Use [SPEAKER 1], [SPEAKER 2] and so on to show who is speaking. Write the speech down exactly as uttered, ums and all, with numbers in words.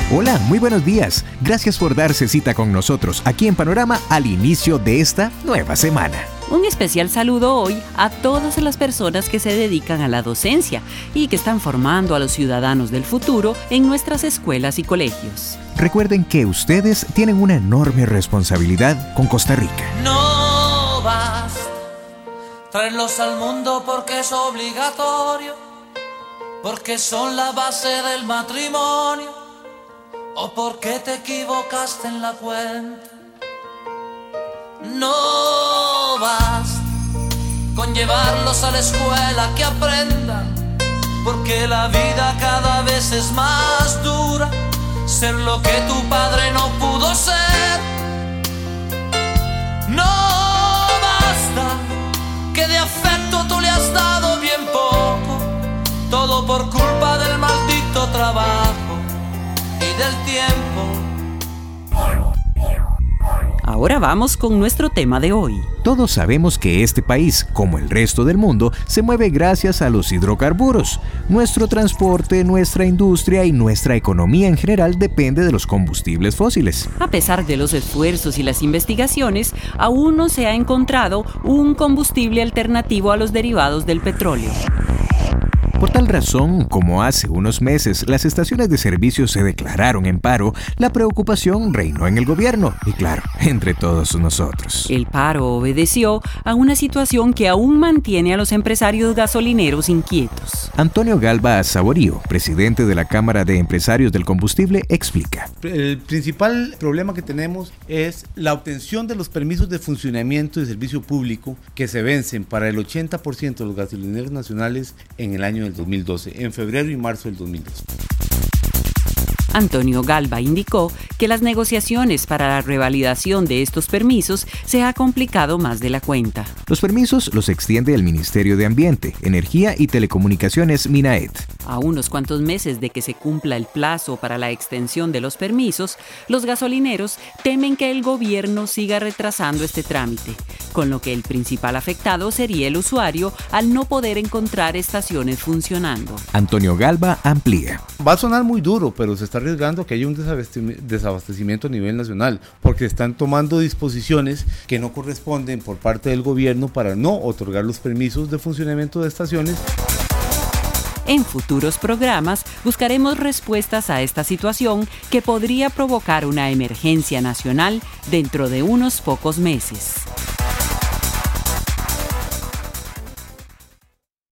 [SPEAKER 1] Hola, muy buenos días. Gracias por darse cita con nosotros aquí en Panorama al inicio de esta nueva semana.
[SPEAKER 2] Un especial saludo hoy a todas las personas que se dedican a la docencia y que están formando a los ciudadanos del futuro en nuestras escuelas y colegios.
[SPEAKER 1] Recuerden que ustedes tienen una enorme responsabilidad con Costa Rica.
[SPEAKER 3] No basta traerlos al mundo porque es obligatorio, porque son la base del matrimonio, o porque te equivocaste en la cuenta. No basta con llevarlos a la escuela que aprendan, porque la vida cada vez es más dura, ser lo que tu padre no pudo ser. No basta que de afecto tú le has dado bien poco, todo por culpa del maldito trabajo y del tiempo.
[SPEAKER 2] Ahora vamos con nuestro tema de hoy.
[SPEAKER 1] Todos sabemos que este país, como el resto del mundo, se mueve gracias a los hidrocarburos. Nuestro transporte, nuestra industria y nuestra economía en general depende de los combustibles fósiles.
[SPEAKER 2] A pesar de los esfuerzos y las investigaciones, aún no se ha encontrado un combustible alternativo a los derivados del petróleo.
[SPEAKER 1] Por tal razón, como hace unos meses las estaciones de servicio se declararon en paro, la preocupación reinó en el gobierno y, claro, entre todos nosotros.
[SPEAKER 2] El paro obedeció a una situación que aún mantiene a los empresarios gasolineros inquietos.
[SPEAKER 1] Antonio Galba Saborío, presidente de la Cámara de Empresarios del Combustible, explica.
[SPEAKER 4] El principal problema que tenemos es la obtención de los permisos de funcionamiento de servicio público que se vencen para el ochenta por ciento de los gasolineros nacionales en el año del dos mil doce, en febrero y marzo del dos mil doce.
[SPEAKER 2] Antonio Galba indicó que las negociaciones para la revalidación de estos permisos se ha complicado más de la cuenta.
[SPEAKER 1] Los permisos los extiende el Ministerio de Ambiente, Energía y Telecomunicaciones, MINAET.
[SPEAKER 2] A unos cuantos meses de que se cumpla el plazo para la extensión de los permisos, los gasolineros temen que el gobierno siga retrasando este trámite, con lo que el principal afectado sería el usuario al no poder encontrar estaciones funcionando.
[SPEAKER 1] Antonio Galba amplía.
[SPEAKER 4] Va a sonar muy duro, pero se está arriesgando que haya un desabastecimiento a nivel nacional, porque están tomando disposiciones que no corresponden por parte del gobierno para no otorgar los permisos de funcionamiento de estaciones.
[SPEAKER 2] En futuros programas buscaremos respuestas a esta situación que podría provocar una emergencia nacional dentro de unos pocos meses.